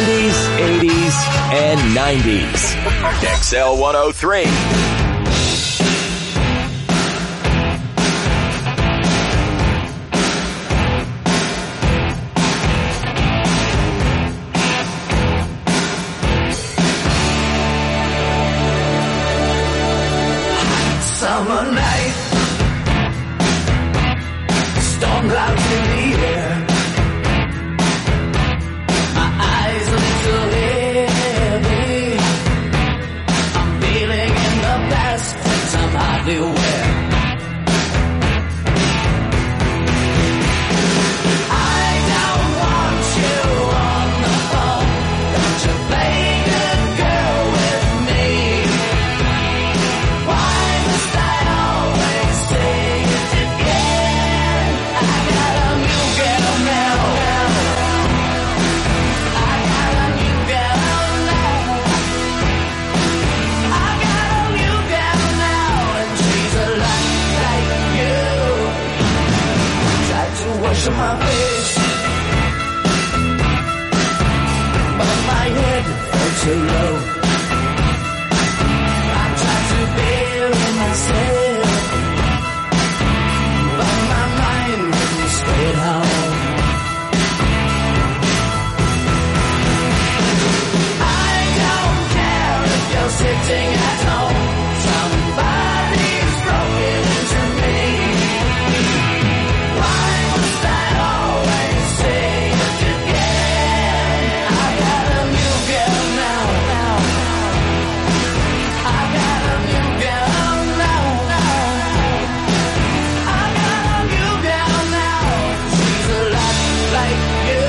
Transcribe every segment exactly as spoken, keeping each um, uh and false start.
seventies, eighties, and nineties. X L one oh three. Summer night, storm clouds in the air. My eyes a little heavy. I'm feeling in the past that I'm hardly aware. I don't want you on the phone. Don't you play good girl with me? Why must I always say it again? I got a new girl now. I got a new girl now. I got a new girl now, and she's a lot like you. Tried to wash my face, but my head felt too low. I tried to bury myself, but my mind wouldn't stay at home. I don't care if you're sitting at home. Somebody's broken into me. Why must I always say it again? I got a new girl now. I got a new girl now. I got a new girl now. She's a lot like you.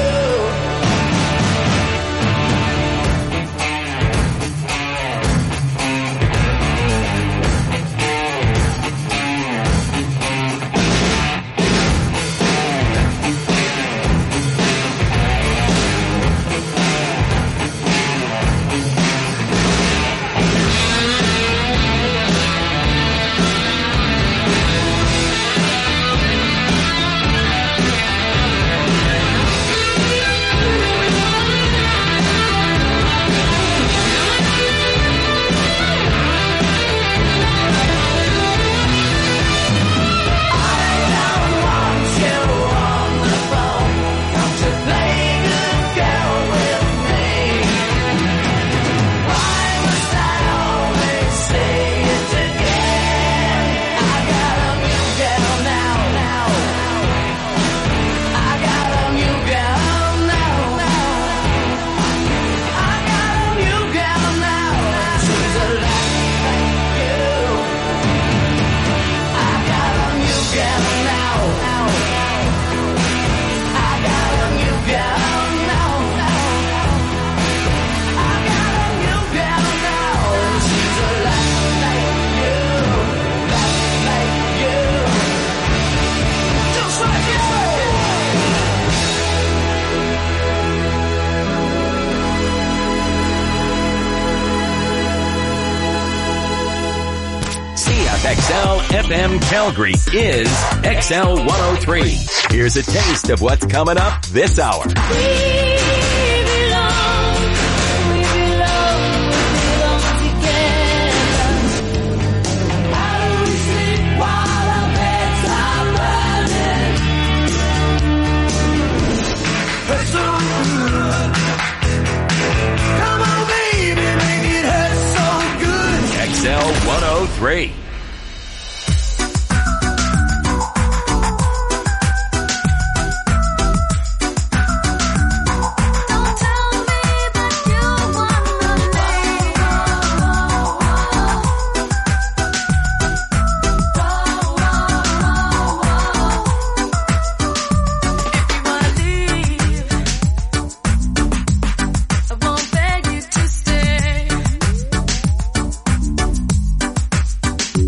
X L F M Calgary is X L one oh three. Here's a taste of what's coming up this hour. We belong, we belong, we belong together. How do we sleep while our beds are burning? Hurts so good. Come on, baby, make it hurt so good. X L one oh three. Don't tell me that you wanna leave. If you wanna leave, I won't beg you to stay.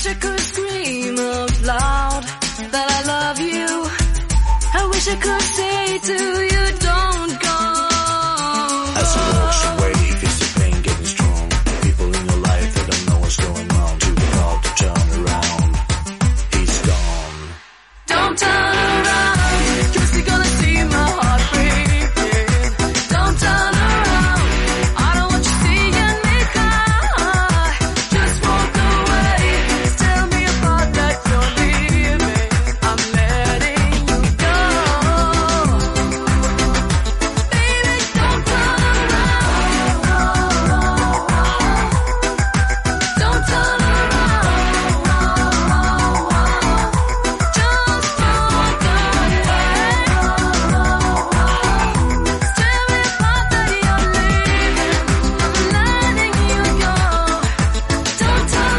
wish I could scream out loud that I love you. I wish I could say to you, don't go. As he walks away, he feels the pain getting strong. People in your life, they don't know what's going on. Too proud to turn around. He's gone. Don't turn around, 'cause you're gonna see my heart breaking. Don't turn around, I don't want you seeing me cry. Just walk away, tell me apart that you're leaving. I'm letting you go. Baby, don't turn around. Don't turn around. Just walk away. Tell me apart that you're leaving. I'm letting you go. Don't turn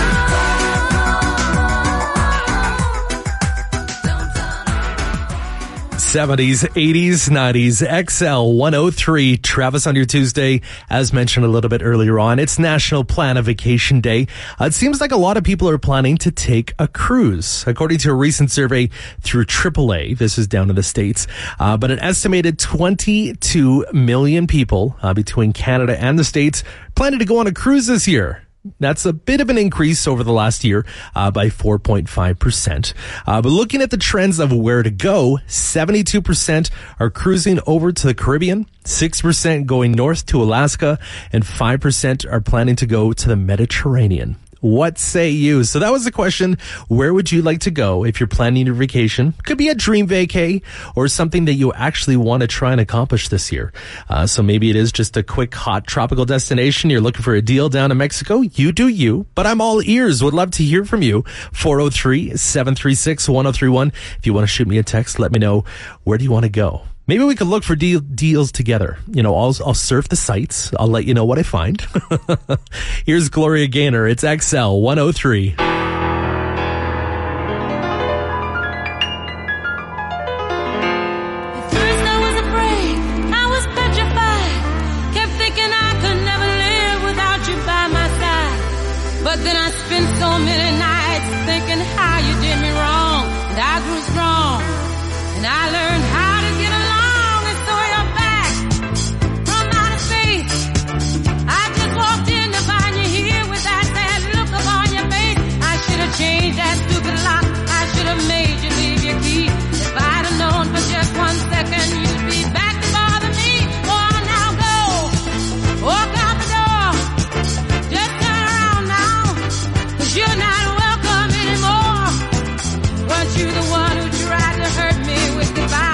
around. Don't turn around. seventies, eighties, nineties, X L one oh three, Travis on your Tuesday. As mentioned a little bit earlier on, it's National Plan a Vacation Day. Uh, it seems like a lot of people are planning to take a cruise. According to a recent survey through triple A, this is down in the States, uh, but an estimated twenty-two million people uh, between Canada and the States planning to go on a cruise this year. That's a bit of an increase over the last year uh, by four point five percent. Uh, but looking at the trends of where to go, seventy-two percent are cruising over to the Caribbean, six percent going north to Alaska, and five percent are planning to go to the Mediterranean. What say you? So that was the question. Where would you like to go if you're planning your vacation? Could be a dream vacay or something that you actually want to try and accomplish this year. Uh, so maybe it is just a quick, hot tropical destination. You're looking for a deal down in Mexico. You do you, but I'm all ears. Would love to hear from you. four oh three, seven three six, one oh three one. If you want to shoot me a text, let me know. Where do you want to go? Maybe we could look for deal, deals together. You know, I'll, I'll surf the sites. I'll let you know what I find. Here's Gloria Gaynor. It's X L one oh three. First I was afraid, I was petrified. Kept thinking I could never live without you by my side. But then I spent so many nights thinking how you did me wrong. And I grew strong, and I learned how to get along. And so you're back from outer space. I just walked in to find you here with that sad look upon your face. I should have changed that stupid lock. I should have made you leave your key. If I'd have known for just one second you'd be back to bother me. Oh, now go, walk out the door. Just turn around now, 'cause you're not welcome anymore. Weren't you the one who tried to hurt me with goodbye?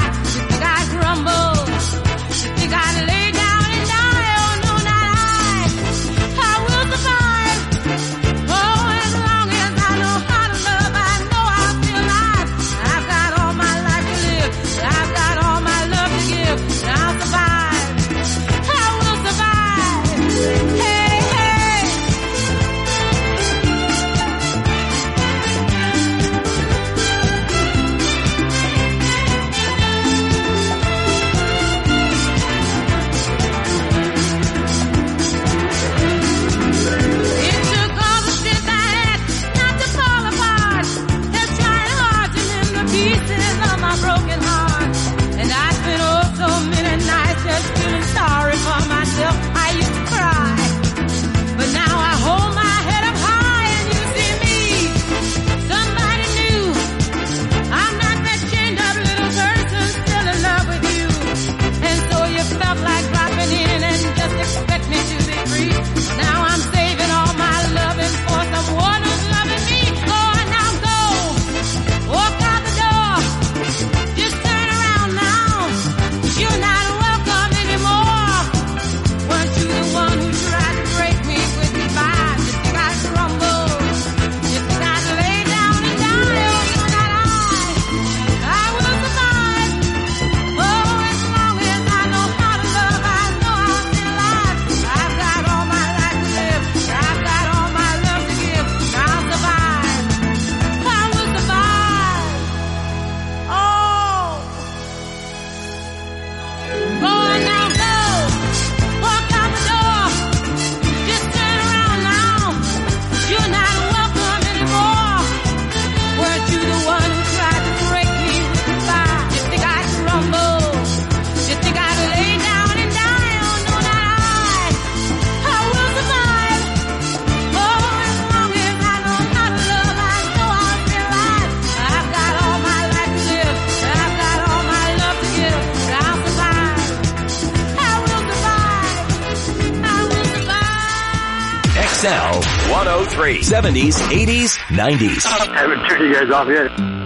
X L one oh three. seventies, eighties, nineties. I haven't turned you guys off yet.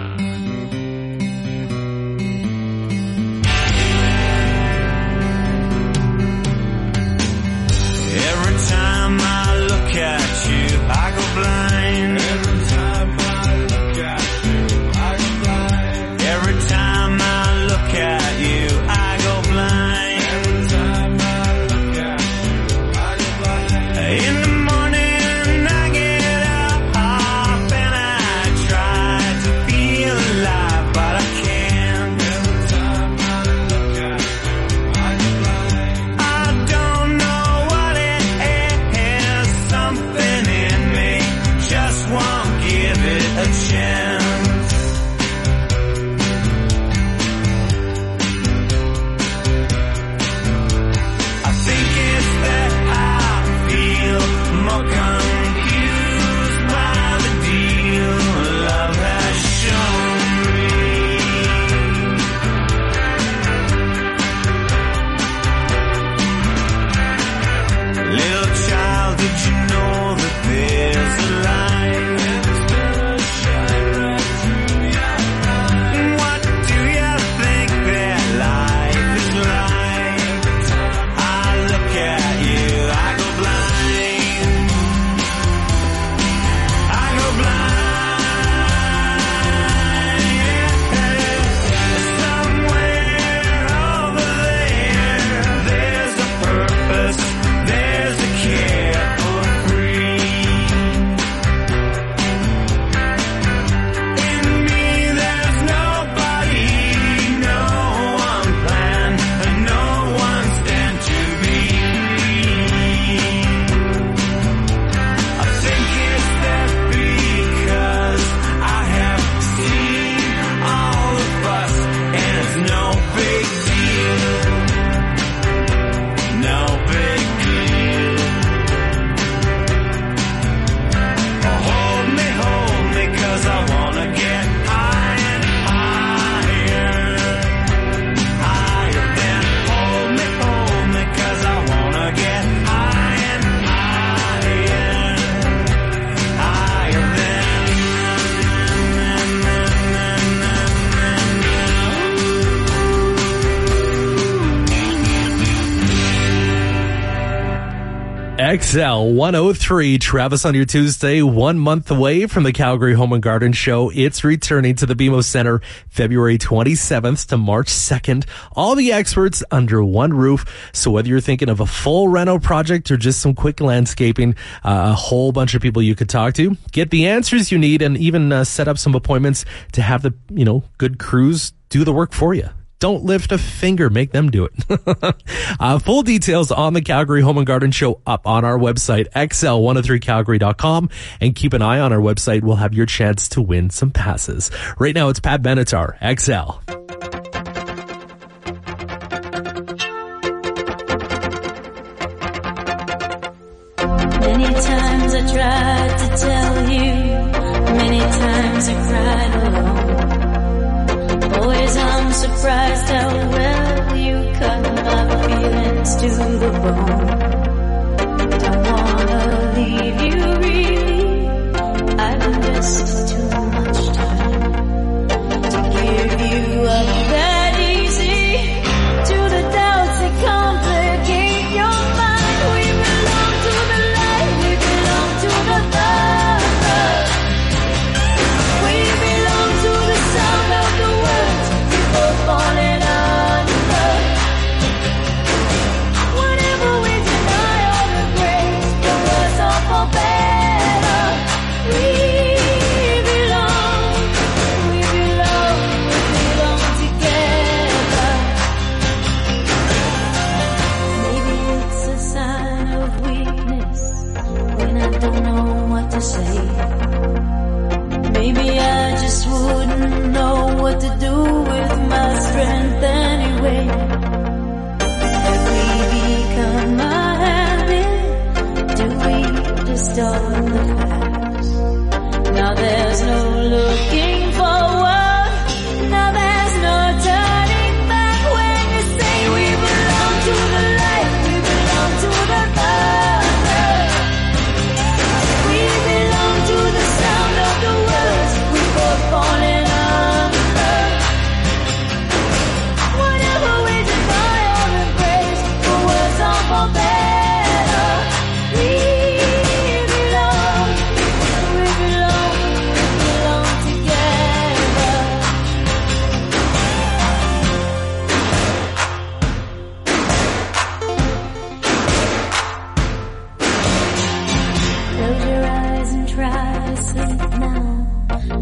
Every time I look at you, I go blind. Every time I look at you, I go blind. Every time I look at you, I go blind. Every time I look at you, I go blind. In the morning I get up and I try to feel alive, but I can't. Every time I look at you, I go blind. I don't know what it is, something in me just won't give it a chance. I think it's that I feel more confused by the deal love has shown me. Little child, did you know that there's a light? What do you think that life is like? I look at you, I go blind. I go blind. Somewhere over there, there's a purpose, there's a care for free. In me there's nobody, no one planned, and no one stand to be. I think it's that because I have seen all of us, and it's no big deal, no big deal. Hold me, hold me, 'cause I wanna get high and higher, higher than. Hold me, hold me, 'cause I wanna get high and higher, higher than. X L one oh three, Travis on your Tuesday, one month away from the Calgary Home and Garden Show. It's returning to the B M O Center February twenty-seventh to March second. All the experts under one roof. So whether you're thinking of a full reno project or just some quick landscaping, uh, a whole bunch of people you could talk to, get the answers you need, and even uh, set up some appointments to have the, you know, good crews do the work for you. Don't lift a finger. Make them do it. uh, full details on the Calgary Home and Garden Show up on our website, X L one oh three calgary dot com. And keep an eye on our website. We'll have your chance to win some passes. Right now, it's Pat Benatar, X L. Many times I tried to tell you, many times I cried alone. Always I'm surprised how well you cut my feelings to the bone. Don't wanna leave you really, I've invested too much time to give you up that easy. To the doubts that complicate your mind, we belong to the light, we belong to the thunder. We belong to the sound of the words before falling under. Whatever we deny or regret, for worse or for better, we belong, we belong, we belong together. Maybe it's a sign of weakness when I don't know what to say. Maybe I just wouldn't know what to do with my strength anyway. Have we become a habit? Do we distort the facts? Now there's no looking forward. Now there's no turning back when you say we belong to the light, we belong to the thunder.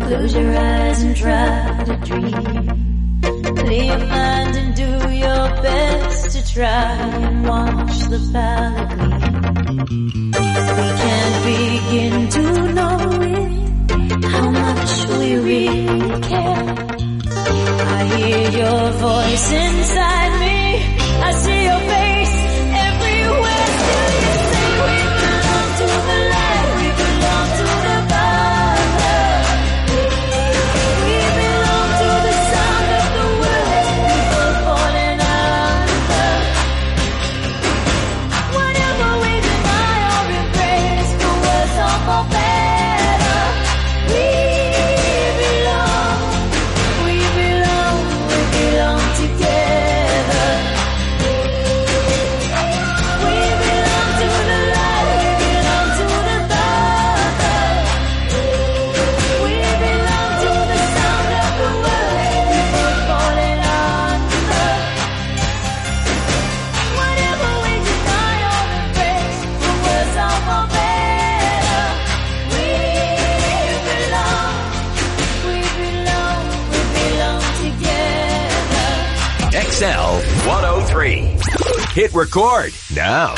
Close your eyes and try to dream. Clear your mind and do your best to try and watch the palette gleam. We can't begin to know it, how much we really care. I hear your voice inside me, I see your face everywhere. Still you say we belong to the light, we belong to the Father. We belong to the sound of the words we both falling under. Whatever we deny or embrace, for worse or for better, we belong, we belong, we belong together. We belong to the light, we belong to the Father. We belong to the sound of the words we both falling under. Whatever we deny or embrace, for worse or for better, we belong, we belong, we belong together. X L one oh three. Hit record now.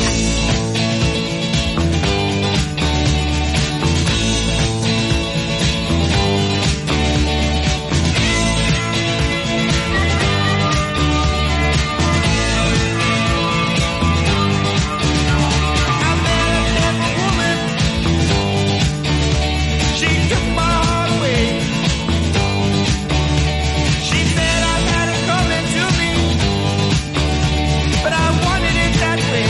She took my heart away. She said I had it coming to me, but I wanted it that way.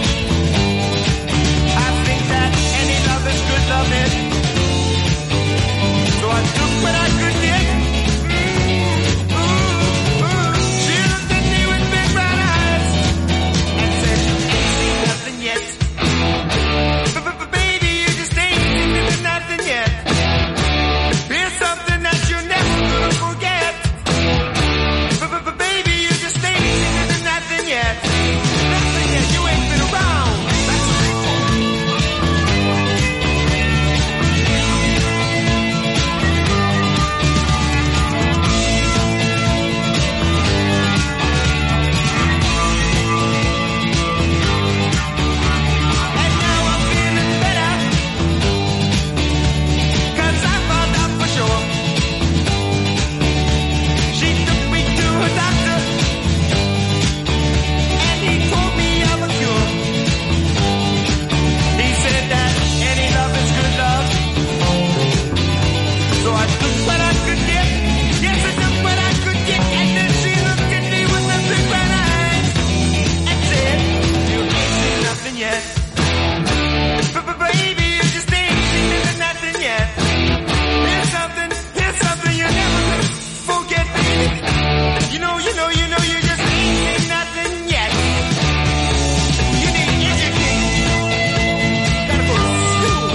I think that any love is good loving, so I took what I could get. Ooh, ooh. She looked at me with big brown eyes and said, "You ain't seen nothing yet. But, but, but baby, you just ain't seen nothing yet. Here's something that you're never gonna forget. But, but, but baby, you just ain't seen nothing yet. Nothing yet. You ain't been around." That's what they told me. And now I'm feeling better, 'cause I found out for sure. She took me to her doctor, and he told me of a cure. He said that any love is good love, so I took what I could get. Yes, I took what I could get, and then she looked at me with her big brown eyes and said, "You ain't seen nothing yet. But, but baby, you just ain't seen nothing yet. Here's something, here's something you're never gonna forget, baby. You know, you know, you know, you just ain't seen nothing yet. You need to educate. Gotta go to school."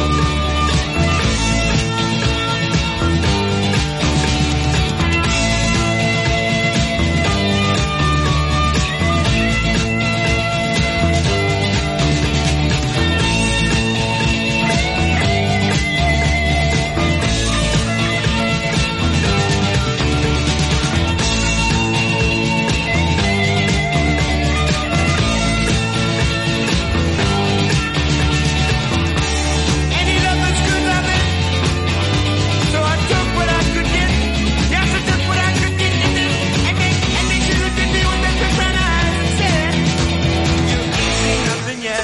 Any love is good loving, so I took what I could get. Yes, I took what I could get, and then, and then, and then she looked at me with that big brown eyes and said, "You ain't seen nothing yet.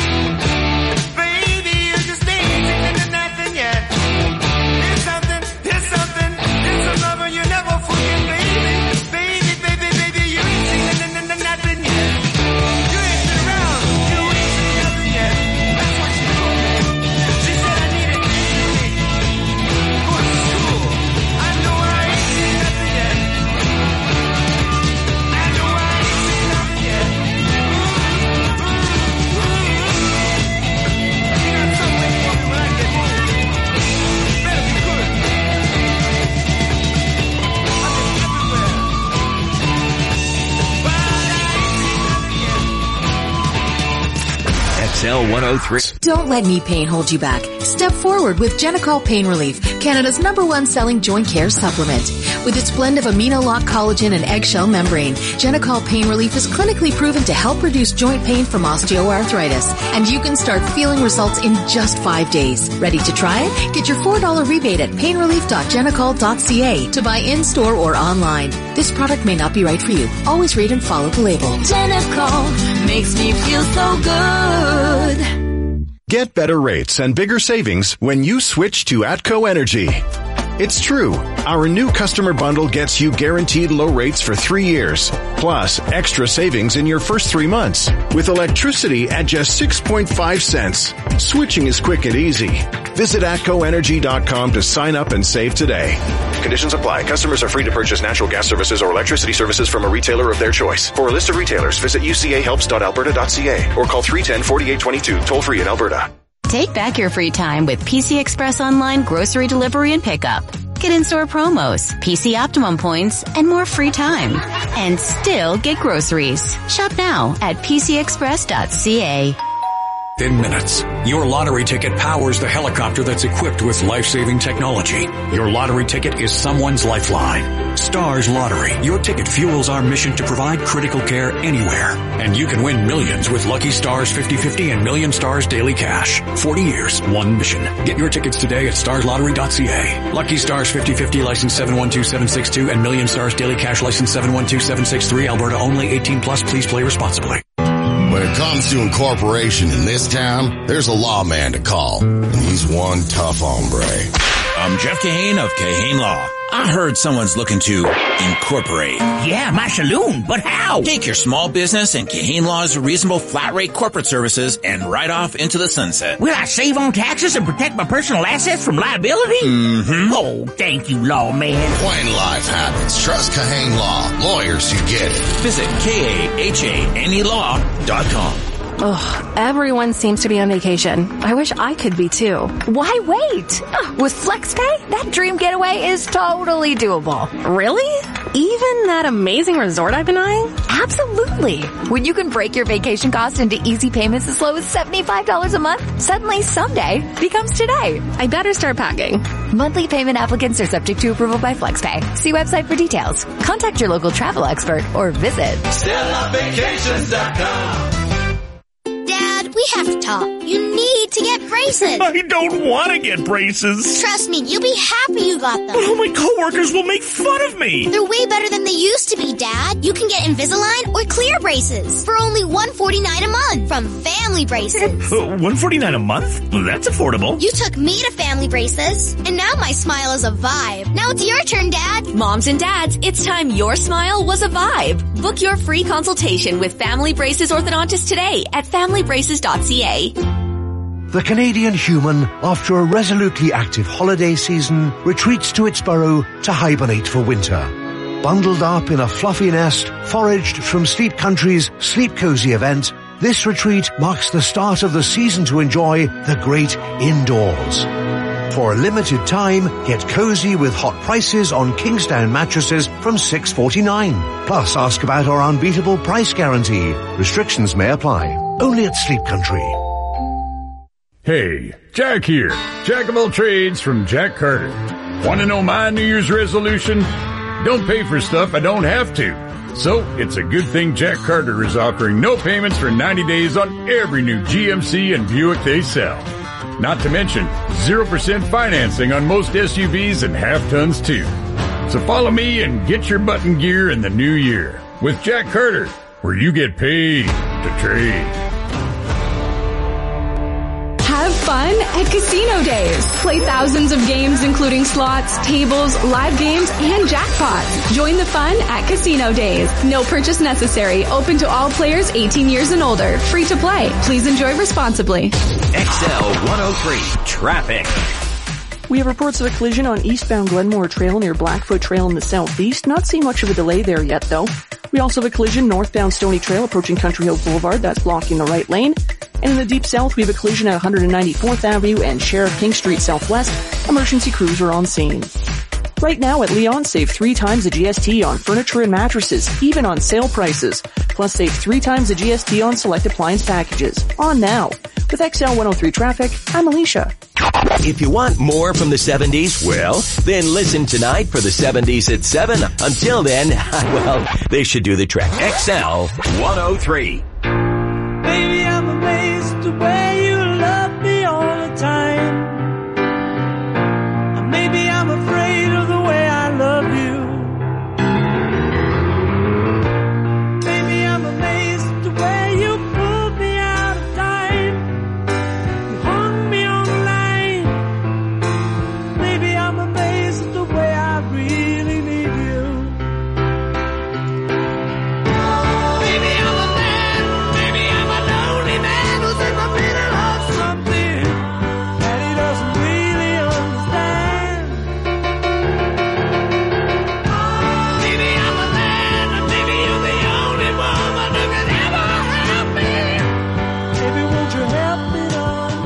Baby, you just ain't seen nothing yet. Here's something, here's something, here's some love you never forget, baby. Baby, baby, baby, you ain't seen nothing yet. You ain't been around, you ain't seen nothing yet." That's what she told me. She said I needed to educate, go to school. I know I ain't seen nothing yet. I know I ain't seen nothing yet. Ooh, ooh, ooh. You got some way for me when I get home. Better be good. I'm everywhere, but I ain't seen nothing yet. X L one oh three. Don't let knee pain hold you back. Step forward with Genicol Pain Relief, Canada's number one selling joint care supplement. With its blend of amino-lock collagen and eggshell membrane, Genicol Pain Relief is clinically proven to help reduce joint pain from osteoarthritis. And you can start feeling results in just five days. Ready to try it? Get your four dollars rebate at pain relief dot genicol dot c a to buy in-store or online. This product may not be right for you. Always read and follow the label. Genicol makes me feel so good. Get better rates and bigger savings when you switch to Atco Energy. It's true. Our new customer bundle gets you guaranteed low rates for three years, plus extra savings in your first three months, with electricity at just six point five cents. Switching is quick and easy. Visit atco energy dot com to sign up and save today. Conditions apply. Customers are free to purchase natural gas services or electricity services from a retailer of their choice. For a list of retailers, visit u c a helps dot alberta dot c a or call three one zero, four eight two two, toll free in Alberta. Take back your free time with P C Express Online Grocery Delivery and Pickup. Get in-store promos, P C Optimum points, and more free time. And still get groceries. Shop now at p c express dot c a. In minutes, your lottery ticket powers the helicopter that's equipped with life-saving technology. Your lottery ticket is someone's lifeline. Stars Lottery. Your ticket fuels our mission to provide critical care anywhere. And you can win millions with Lucky Stars fifty fifty and Million Stars Daily Cash. forty years, one mission. Get your tickets today at stars lottery dot c a. Lucky Stars fifty fifty license seven one two seven six two and Million Stars Daily Cash license seven one two seven six three. Alberta only. eighteen plus. Please play responsibly. When it comes to incorporation in this town, there's a lawman to call, and he's one tough hombre. I'm Jeff Kahane of Kahane Law. I heard someone's looking to incorporate. Yeah, my saloon, but how? Take your small business and Kahane Law's reasonable flat rate corporate services and ride off into the sunset. Will I save on taxes and protect my personal assets from liability? Mm-hmm. Oh, thank you, lawman. When life happens, trust Kahane Law. Lawyers who get it. Visit K A H A N E law dot com. Ugh, everyone seems to be on vacation. I wish I could be too. Why wait? With FlexPay, that dream getaway is totally doable. Really? Even that amazing resort I've been eyeing? Absolutely. When you can break your vacation cost into easy payments as low as seventy-five dollars a month, suddenly someday becomes today. I better start packing. Monthly payment applicants are subject to approval by FlexPay. See website for details. Contact your local travel expert or visit stella vacations dot com. Dad, we have to talk. You need to get braces. I don't want to get braces. Trust me, you'll be happy you got them. But all my coworkers will make fun of me. They're way better than they used to be, Dad. You can get Invisalign or clear braces for only one hundred forty-nine dollars a month from Family Braces. Uh, one hundred forty-nine dollars a month? Well, that's affordable. You took me to Family Braces, and now my smile is a vibe. Now it's your turn, Dad. Moms and dads, it's time your smile was a vibe. Book your free consultation with Family Braces Orthodontist today at family braces dot c a. The Canadian human, after a resolutely active holiday season, retreats to its burrow to hibernate for winter. Bundled up in a fluffy nest, foraged from Sleep Country's Sleep Cozy event, this retreat marks the start of the season to enjoy the great indoors. For a limited time, get cozy with hot prices on Kingsdown mattresses from six dollars and forty-nine cents. Plus, ask about our unbeatable price guarantee. Restrictions may apply. Only at Sleep Country. Hey, Jack here. Jack of all trades from Jack Carter. Want to know my New Year's resolution? Don't pay for stuff I don't have to. So, it's a good thing Jack Carter is offering no payments for ninety days on every new G M C and Buick they sell. Not to mention, zero percent financing on most S U Vs and half-tons too. So follow me and get your button gear in the new year with Jack Carter, where you get paid to trade. Have fun at Casino Days. Play thousands of games including slots, tables, live games, and jackpots. Join the fun at Casino Days. No purchase necessary. Open to all players eighteen years and older. Free to play. Please enjoy responsibly. X L one oh three Traffic. We have reports of a collision on eastbound Glenmore Trail near Blackfoot Trail in the southeast. Not seeing much of a delay there yet, though. We also have a collision northbound Stony Trail approaching Country Hill Boulevard. That's blocking the right lane. And in the deep south, we have a collision at one ninety-fourth Avenue and Sheriff King Street Southwest. Emergency crews are on scene. Right now at Leon, save three times the G S T on furniture and mattresses, even on sale prices. Plus save three times the G S T on select appliance packages. On now. With X L one oh three Traffic, I'm Alicia. If you want more from the seventies, well, then listen tonight for the seventies at seven. Until then, well, they should do the trick. X L one oh three. Baby, I'm amazed the way you love me all the time. And maybe I'm afraid of the way I love you. Baby, I'm amazed the way you pulled me out of time. You hung me on the line. Baby, I'm amazed at the way I really need you. Baby, I'm a man. Baby, I'm a lonely man who's in the middle of something that he doesn't really understand. Baby, I'm a man, and maybe you're the only woman who can ever help me. Baby, won't you help me to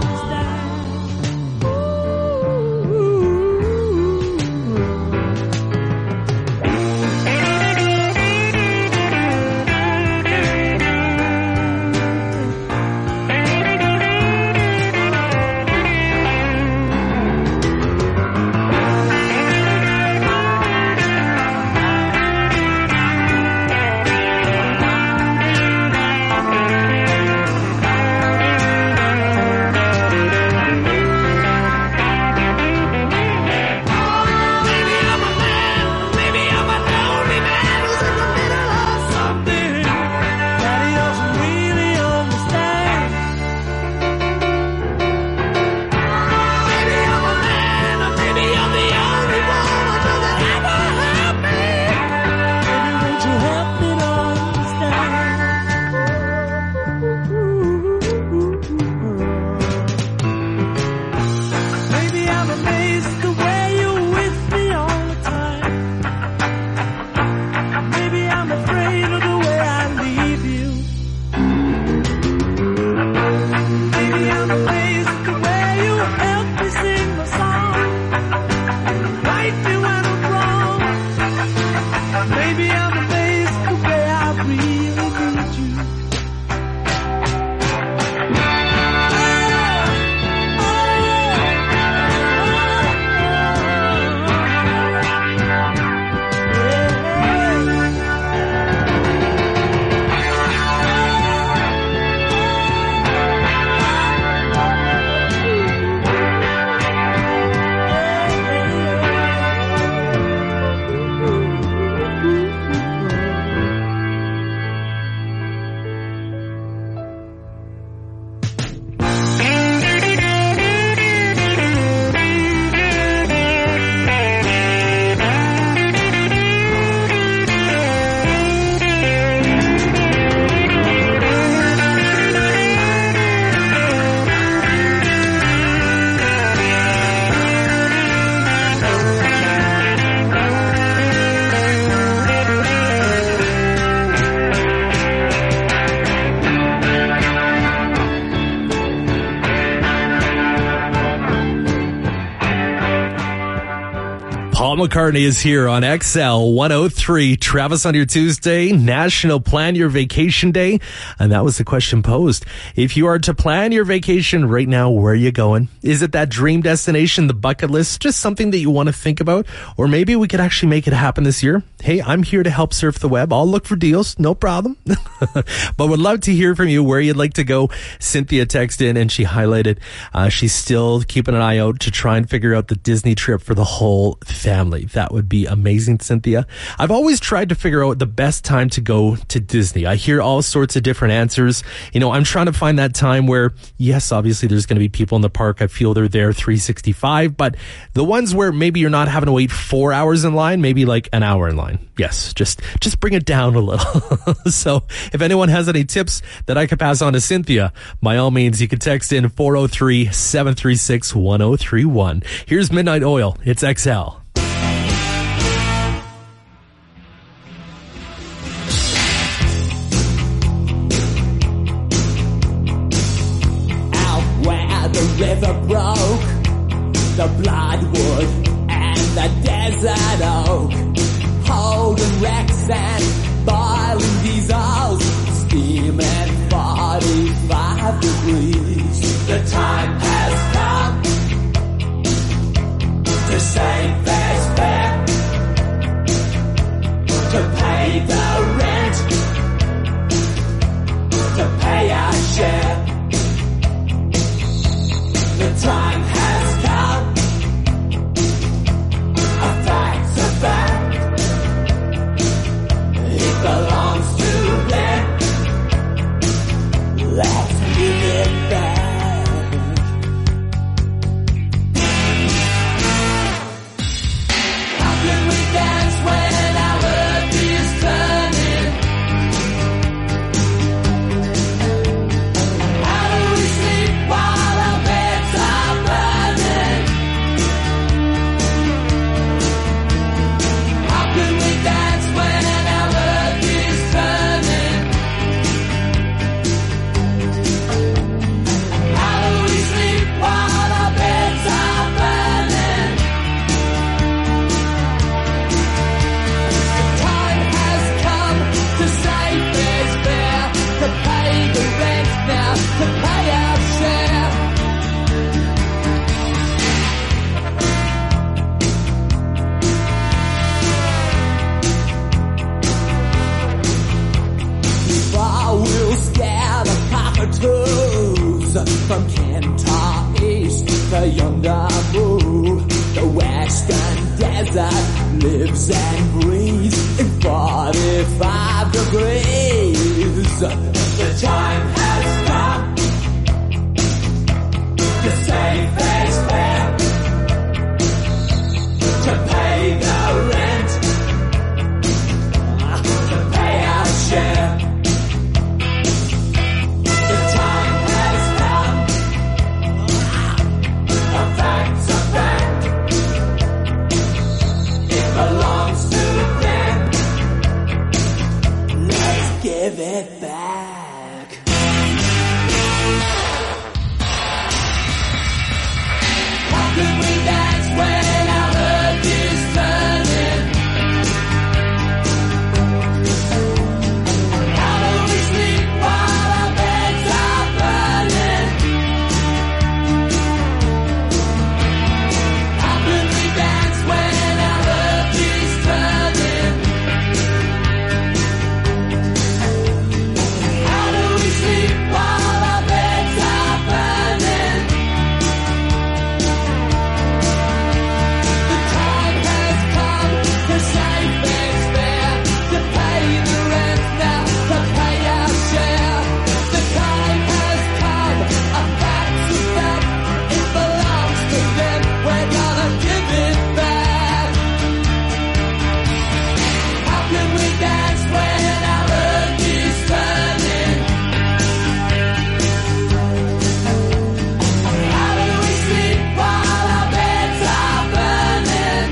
Paul McCartney is here on X L one oh three. Travis on your Tuesday, National Plan Your Vacation Day. And that was the question posed. If you are to plan your vacation right now, where are you going? Is it that dream destination, the bucket list, just something that you want to think about? Or maybe we could actually make it happen this year. Hey, I'm here to help surf the web. I'll look for deals. No problem. But would love to hear from you where you'd like to go. Cynthia texted in and she highlighted uh, she's still keeping an eye out to try and figure out the Disney trip for the whole family. That would be amazing, Cynthia. I've always tried to figure out the best time to go to Disney. I hear all sorts of different answers. You know, I'm trying to find that time where, yes, obviously there's going to be people in the park. I feel they're there three sixty-five, but the ones where maybe you're not having to wait four hours in line, maybe like an hour in line. Yes, just just bring it down a little. So if anyone has any tips that I could pass on to Cynthia, by all means, you can text in four oh three, seven three six, one oh three one. Here's Midnight Oil. It's X L. Out where the river broke, the bloodwood and the desert oak, holding wrecks and boiling diesels, steaming forty-five degrees. The time has come the yonder moon. The western desert lives and breathes in forty-five degrees. The time has come to save face fare, to pay the rent, to pay our share. The time has come, a fact's a fact. It belongs to them. Let's give it back. How can we dance when our earth is turning? How do we sleep while our beds are burning? How can we dance when our earth is turning? How do we sleep while our beds are burning? The time has come to save face fare, to pay the rent now, to pay our share. The time has come, a fact's a fact. It belongs to them, we're gonna give it back. How can we dance when our earth is turning? How do we sleep while our beds are burning?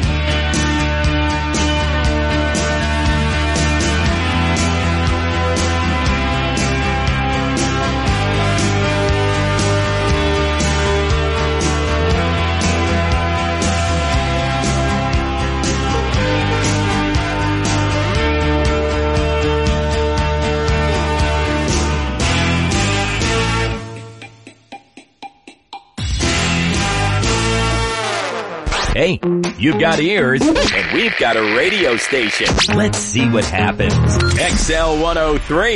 Hey, you've got ears, and we've got a radio station. Let's see what happens. X L one oh three.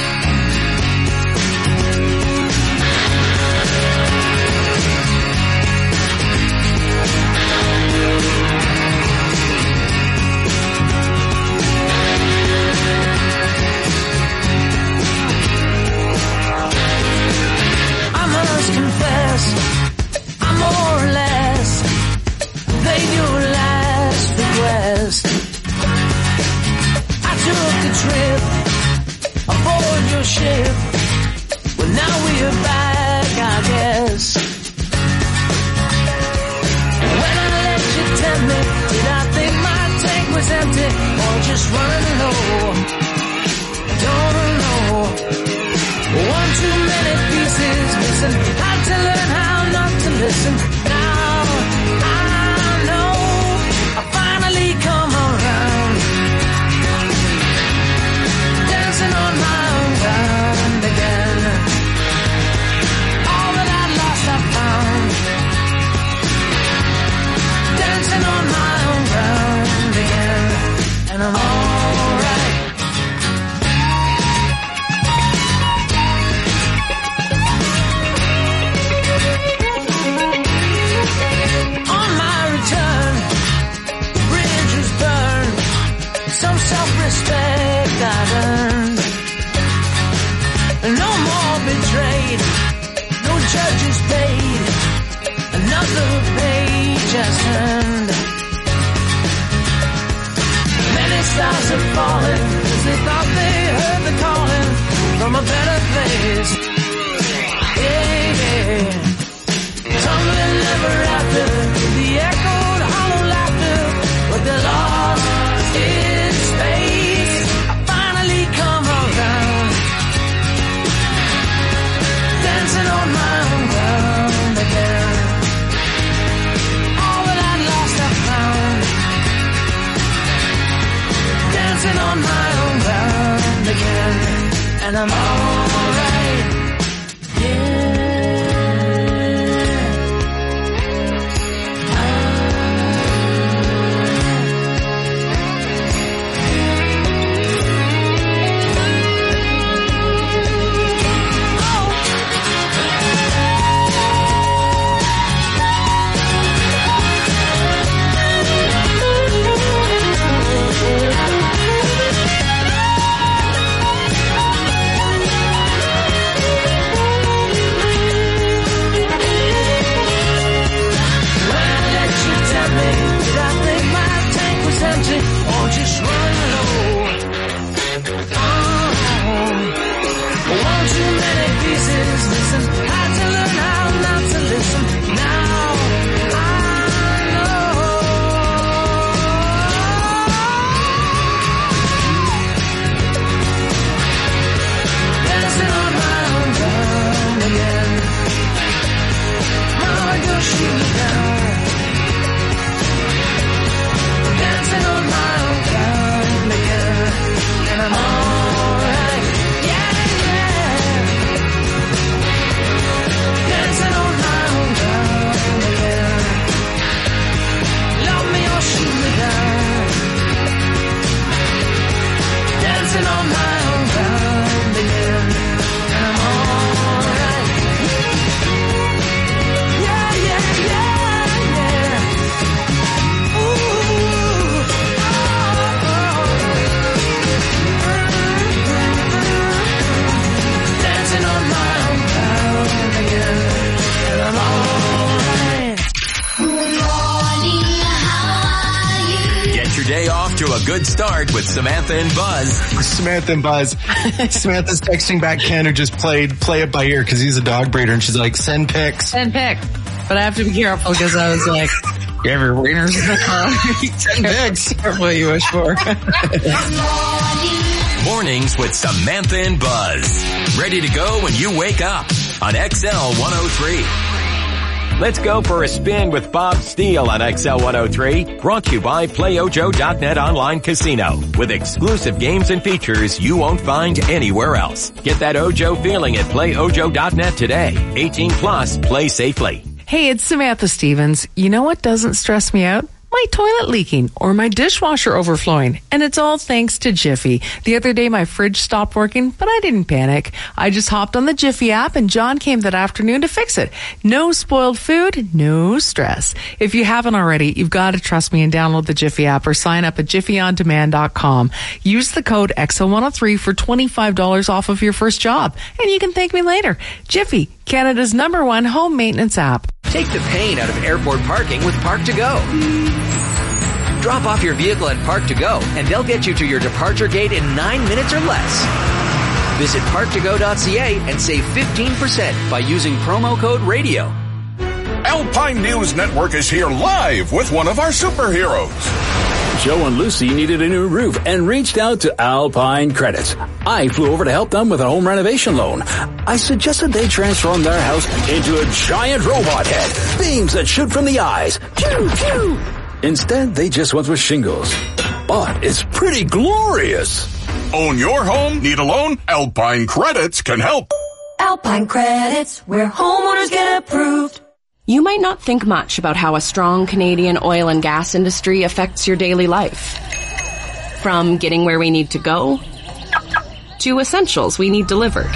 I must confess, I'm more or less than your last request. I took a trip aboard your ship. Well, now we're back, I guess. When I let you tell me, did I think my tank was empty or just running low? Don't know. One too many pieces missing. Had to learn how not to listen. Now I know I finally come around, dancing on my own ground again. All that I'd lost I found, dancing on my own ground again. And I'm alright. On my return, the bridge was burned. Some self-respect I've earned. No more betrayed, no judges paid. Another page has turned. Many stars have fallen, 'cause they thought they heard the calling from a better place. Yeah, yeah. Tumbling ever after the echoed hollow laughter, but they're lost in space. I finally come around, dancing on my own ground again. All that I'd lost I found, dancing on my own ground again. And I'm alright, yeah. day off to a good start with Samantha and Buzz. Samantha and Buzz. Samantha's texting back Ken, who just played Play It By Ear because he's a dog breeder, and she's like, send pics. Send pic. But I have to be careful because I was like, you have your wieners in the car. Send pics. Careful what you wish for. Mornings with Samantha and Buzz. Ready to go when you wake up on X L one oh three. Let's go for a spin with Bob Steele on X L one oh three. Brought to you by Play Ojo dot net online casino. With exclusive games and features you won't find anywhere else. Get that Ojo feeling at Play Ojo dot net today. eighteen plus, play safely. Hey, it's Samantha Stevens. You know what doesn't stress me out? My toilet leaking or my dishwasher overflowing. And it's all thanks to Jiffy. The other day my fridge stopped working, but I didn't panic. I just hopped on the Jiffy app and John came that afternoon to fix it. No spoiled food, no stress. If you haven't already, you've got to trust me and download the Jiffy app or sign up at jiffy on demand dot com. Use the code X L one oh three for twenty-five dollars off of your first job. And you can thank me later. Jiffy, Canada's number one home maintenance app. Take the pain out of airport parking with Park to Go. Drop off your vehicle at Park to Go, and they'll get you to your departure gate in nine minutes or less. Visit park to go dot c a and save fifteen percent by using promo code RADIO. Alpine News Network is here live with one of our superheroes. Joe and Lucy needed a new roof and reached out to Alpine Credits. I flew over to help them with a home renovation loan. I suggested they transform their house into a giant robot head, beams that shoot from the eyes. Pew, pew. Instead, they just went with shingles. But it's pretty glorious. Own your home? Need a loan? Alpine Credits can help. Alpine Credits, where homeowners get approved. You might not think much about how a strong Canadian oil and gas industry affects your daily life. From getting where we need to go, to essentials we need delivered,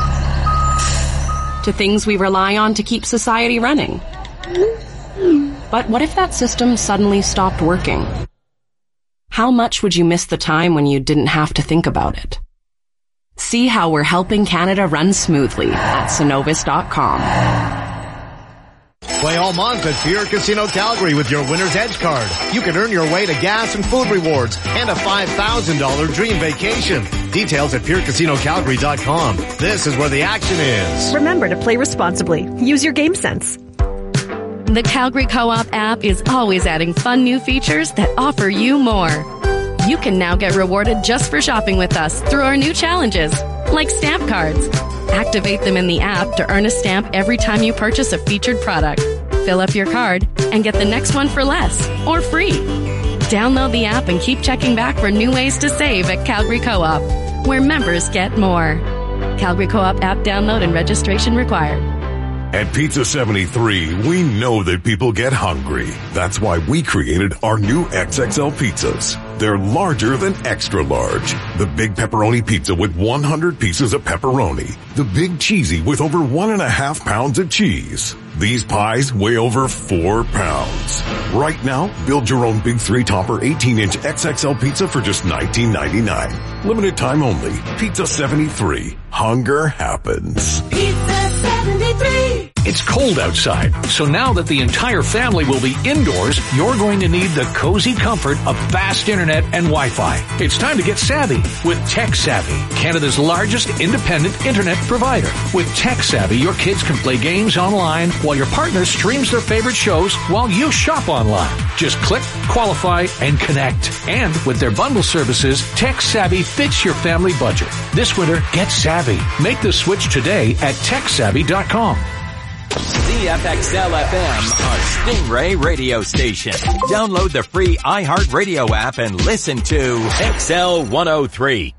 to things we rely on to keep society running. But what if that system suddenly stopped working? How much would you miss the time when you didn't have to think about it? See how we're helping Canada run smoothly at Cenovus dot com. Play all month at Pure Casino Calgary with your Winner's Edge card. You can earn your way to gas and food rewards and a five thousand dollars dream vacation. Details at pure casino calgary dot com. This is where the action is. Remember to play responsibly. Use your game sense. The Calgary Co-op app is always adding fun new features that offer you more. You can now get rewarded just for shopping with us through our new challenges, like stamp cards. Activate them in the app to earn a stamp every time you purchase a featured product. Fill up your card and get the next one for less or free. Download the app and keep checking back for new ways to save at Calgary Co-op, where members get more. Calgary Co-op app download and registration required. At Pizza seventy-three, we know that people get hungry. That's why we created our new X X L pizzas. They're larger than extra large. The big pepperoni pizza with one hundred pieces of pepperoni. The big cheesy with over one and a half pounds of cheese. These pies weigh over four pounds. Right now, build your own big three-topper eighteen inch X X L pizza for just nineteen ninety-nine. Limited time only. Pizza seventy-three. Hunger happens. Pizza seventy-three. It's cold outside, so now that the entire family will be indoors, you're going to need the cozy comfort of fast internet and Wi-Fi. It's time to get savvy with Tech Savvy, Canada's largest independent internet provider. With Tech Savvy, your kids can play games online while your partner streams their favorite shows while you shop online. Just click, qualify, and connect. And with their bundle services, Tech Savvy fits your family budget. This winter, get savvy. Make the switch today at tech savvy dot com. C F X L F M, a Stingray radio station. Download the free iHeartRadio app and listen to X L one oh three.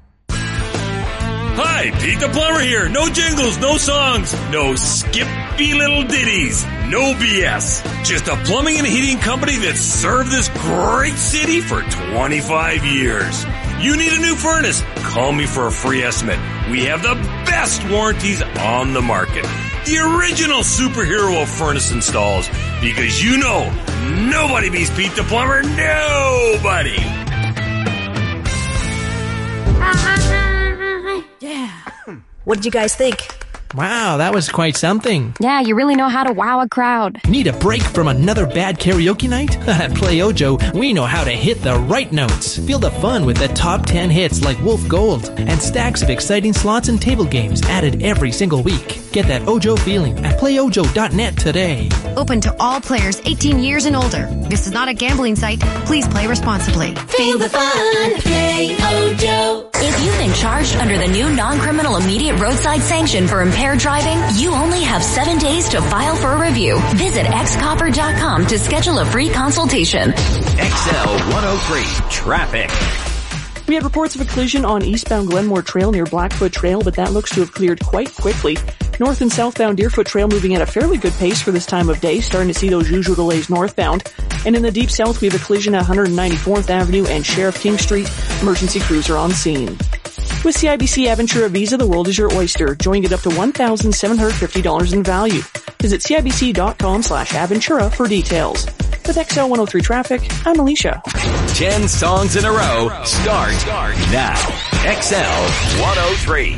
Hi, Pete the Plumber here. No jingles, no songs, no skippy little ditties, no B S. Just a plumbing and heating company that's served this great city for twenty-five years. You need a new furnace? Call me for a free estimate. We have the best warranties on the market. The original superhero of furnace installs. Because you know, nobody beats Pete the Plumber. Nobody. Yeah. What did you guys think? Wow, that was quite something. Yeah, you really know how to wow a crowd. Need a break from another bad karaoke night? At Play Ojo, we know how to hit the right notes. Feel the fun with the top ten hits like Wolf Gold and stacks of exciting slots and table games added every single week. Get that Ojo feeling at play ojo dot net today. Open to all players eighteen years and older. This is not a gambling site. Please play responsibly. Feel the fun. Play Ojo. If you've been charged under the new non-criminal immediate roadside sanction for impaired driving, you only have seven days to file for a review. Visit x copper dot com to schedule a free consultation. X L one oh three Traffic. We had reports of a collision on eastbound Glenmore Trail near Blackfoot Trail, but that looks to have cleared quite quickly. North and southbound Deerfoot Trail moving at a fairly good pace for this time of day, starting to see those usual delays northbound. And in the deep south, we have a collision at one hundred ninety-fourth Avenue and Sheriff King Street. Emergency crews are on scene. With C I B C Aventura Visa, the world is your oyster. Join it up to one thousand seven hundred fifty dollars in value. Visit C I B C dot com slash Aventura for details. With X L one oh three Traffic, I'm Alicia. Ten songs in a row start now. X L one oh three.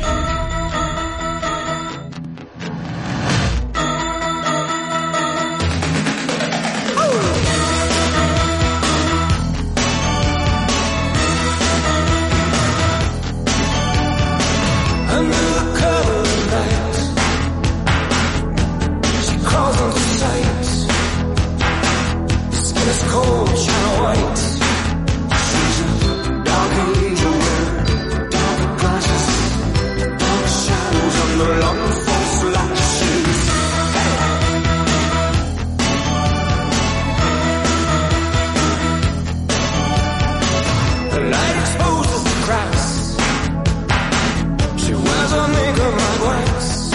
Under the cover of night, she crawls into sight. Skin is cold, shine white. She's a dark angel with dark glasses, dark shadows under long false lashes. The light exposes the cracks. She wears a makeup like wax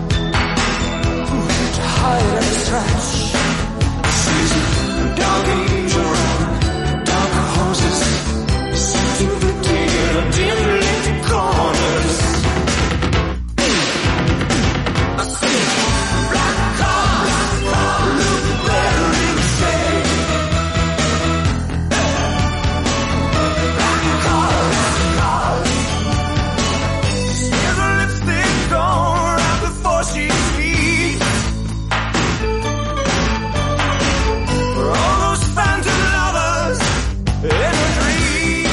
to hide every scratch. She's a dark angel riding dark horses, sifting fifty in her dim lit corners. I see black cars look better in the shade. Black cars, cars. Smears her lipstick on right before she speaks. For all those phantom lovers in her dreams.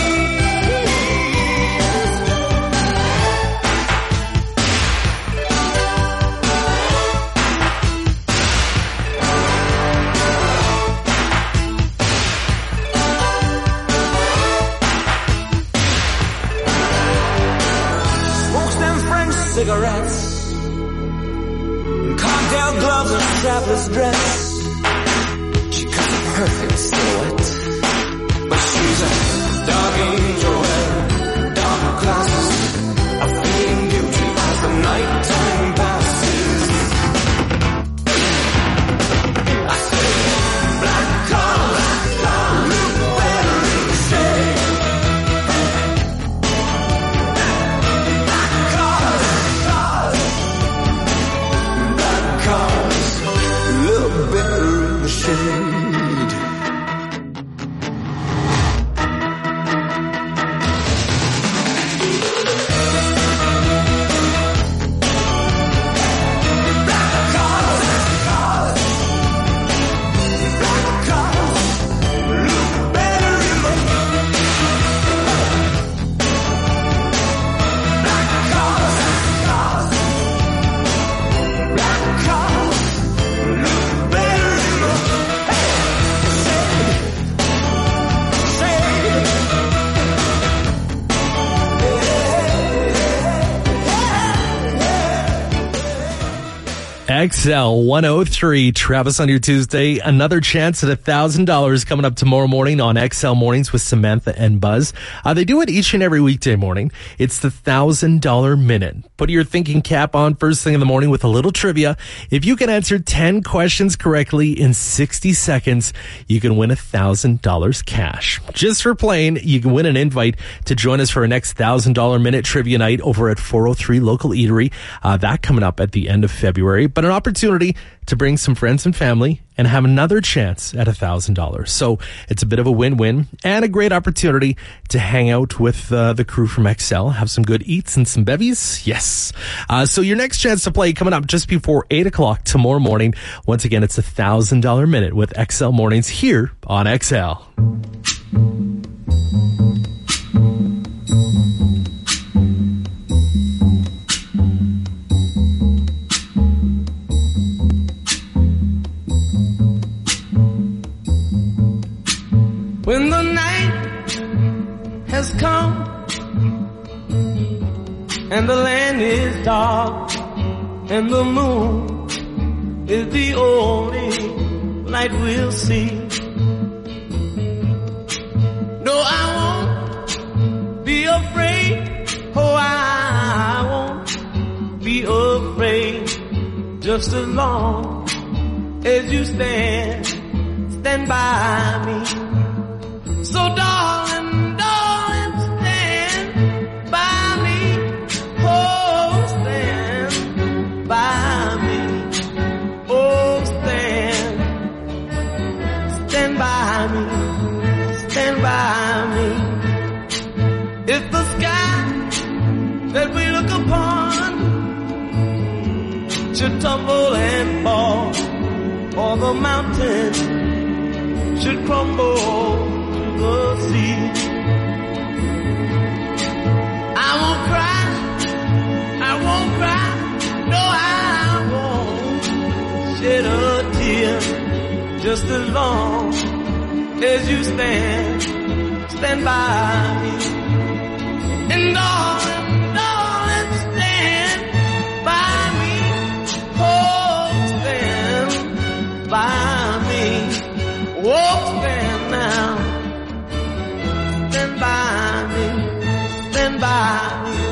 Smokes them French cigarettes, cocktail gloves and strapless dress. She cuts a perfect silhouette, but she's a dark angel wearing dark glasses, a fleeting beauty as the nighttime passes. I say, black cars look better in the shade. Black cars, black cars look better in the shade. X L one oh three, Travis on your Tuesday. Another chance at one thousand dollars coming up tomorrow morning on X L Mornings with Samantha and Buzz. Uh, they do it each and every weekday morning. It's the one thousand dollars minute. Put your thinking cap on first thing in the morning with a little trivia. If you can answer ten questions correctly in sixty seconds, you can win one thousand dollars cash. Just for playing, you can win an invite to join us for our next one thousand dollars minute trivia night over at four oh three Local Eatery. Uh, that coming up at the end of February. But an opportunity to bring some friends and family and have another chance at one thousand dollars. So it's a bit of a win-win and a great opportunity to hang out with uh, the crew from X L, have some good eats and some bevies. Yes. Uh, so your next chance to play coming up just before eight o'clock tomorrow morning. Once again, it's a one thousand dollars minute with X L Mornings here on X L. When the night has come and the land is dark and the moon is the only light we'll see. No, I won't be afraid. Oh, I won't be afraid. Just as long as you stand, stand by me. So darling, darling, stand by me. Oh, stand by me. Oh, stand, stand by me. Stand by me. If the sky that we look upon should tumble and fall, or the mountain should crumble the sea, I won't cry, I won't cry, no, I won't shed a tear. Just as long as you stand, stand by me. And darling, darling, stand by me. Oh, stand by me. Oh, stand now. Stand by me, stand by me.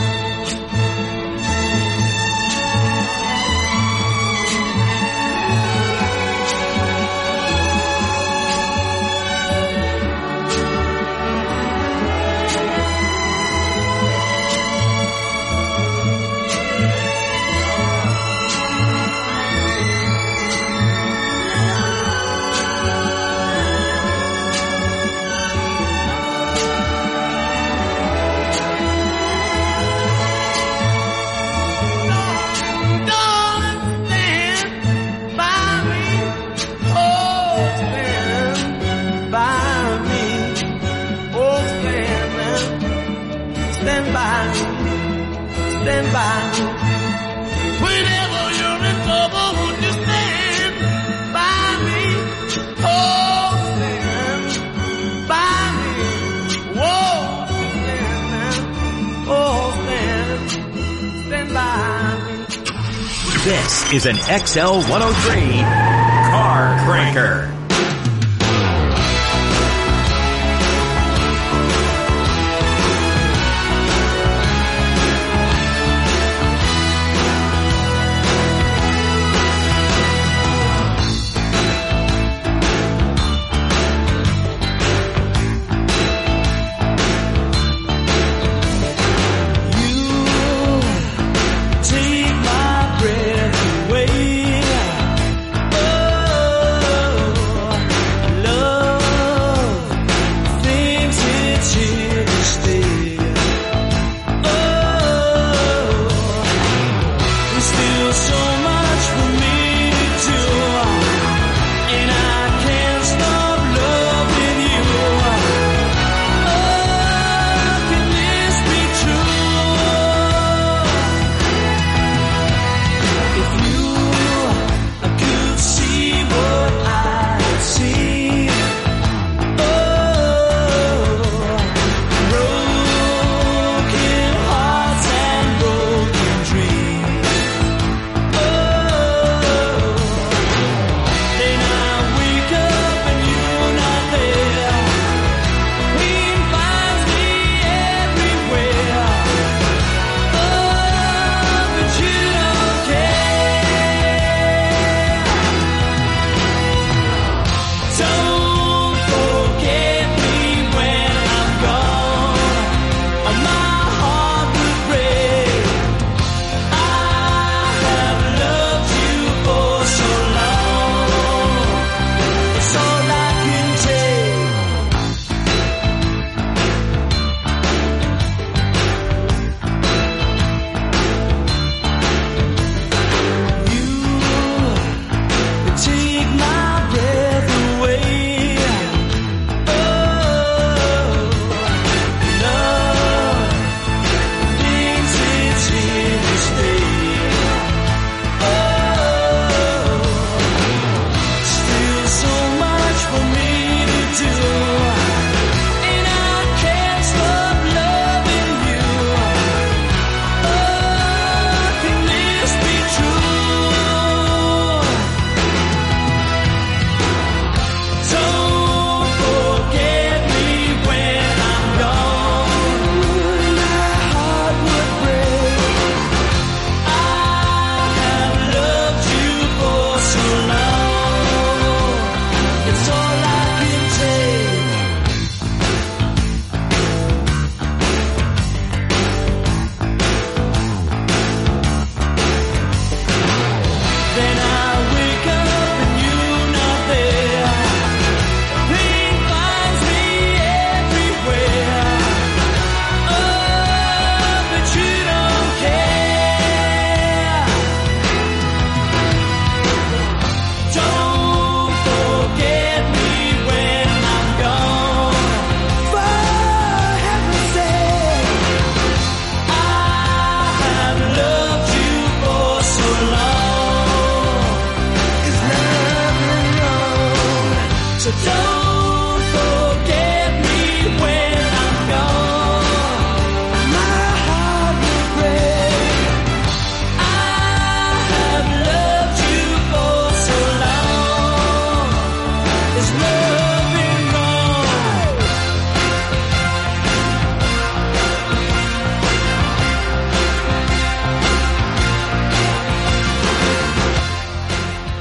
Stand by me. Whenever you're in trouble, would you stand by me? Oh, stand by me. Whoa, stand, oh, stand, stand by me. This is an X L one oh three Car Cranker. Take my breath away. Oh,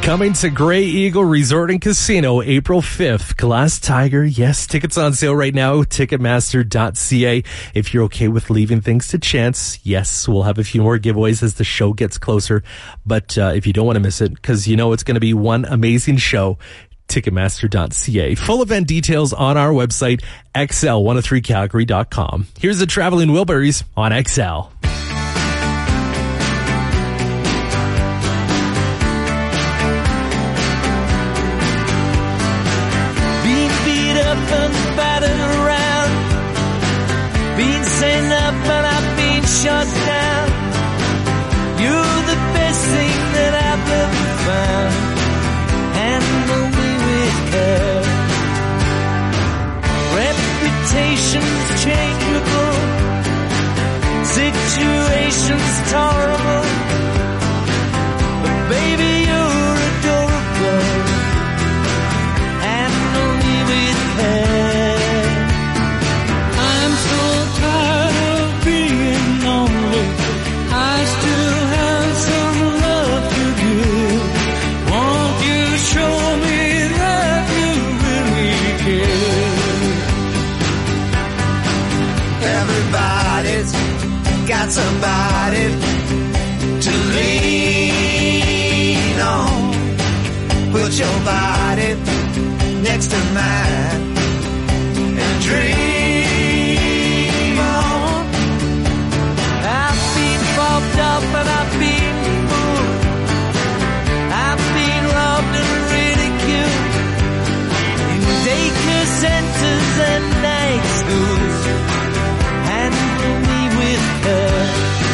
Coming to Grey Eagle Resort and Casino April fifth. Glass Tiger. Yes, tickets on sale right now. Ticketmaster dot c a. If you're okay with leaving things to chance, yes, we'll have a few more giveaways as the show gets closer. But uh, if you don't want to miss it, because you know it's going to be one amazing show, Ticketmaster dot c a. Full event details on our website, X L one oh three Calgary dot com. Here's the Traveling Wilburys on X L. Shut down. You're the best thing that I've ever found. Handle me with care. Reputation's changeable. Situation's tolerable. But baby, you're adorable. Handle me with care. I'm so tired of being lonely. I still have some love to give. Won't you show me that you really care? Everybody's got somebody to lean on. Put your body next to mine and dream. Up and I've been fooled. I've been robbed and ridiculed in daycare centers and night schools. Handle me with care.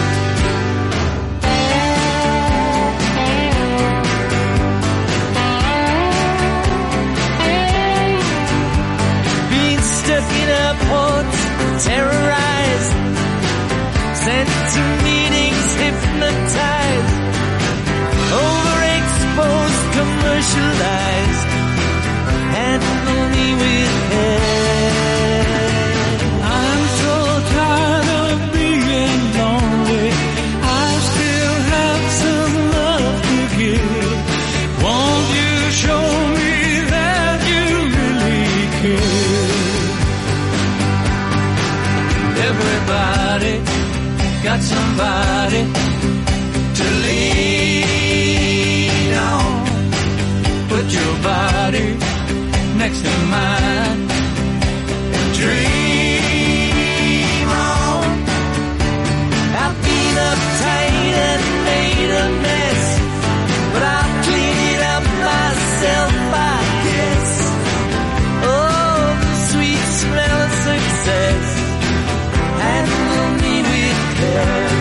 Been stuck in airports, terrorized, sent to meetings, hypnotized, overexposed, commercialized. Handle me with care. I'm so tired of being lonely. I still have some love to give. Won't you show me that you really care? Everybody got somebody to lean on. Put your body next to mine and dream on. I've been uptight and made a mess, but I'll clean it up myself, I guess. Oh, the sweet smell of success. Handle me with care.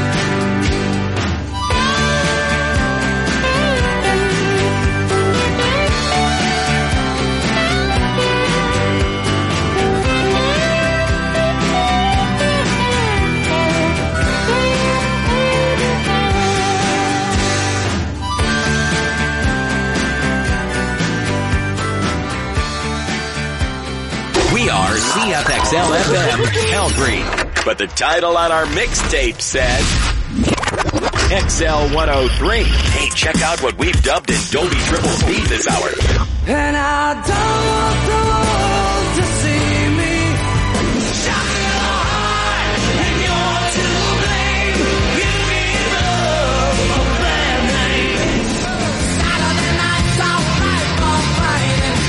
We are C F X L F M Calgary, but the title on our mixtape said X L one oh three. Hey, check out what we've dubbed in Dolby Triple Speed this hour. And I don't want the world to see me shining hard, and you're to blame. Give me love for bad names. Saturday nights I'll fight for fighting.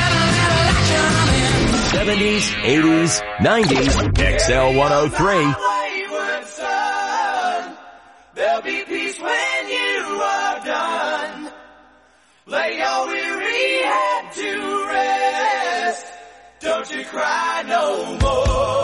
seventies, eighties, nineties, X L one oh three. Wayward son, there'll be peace when you are done. Lay your weary head to rest. Don't you cry no more.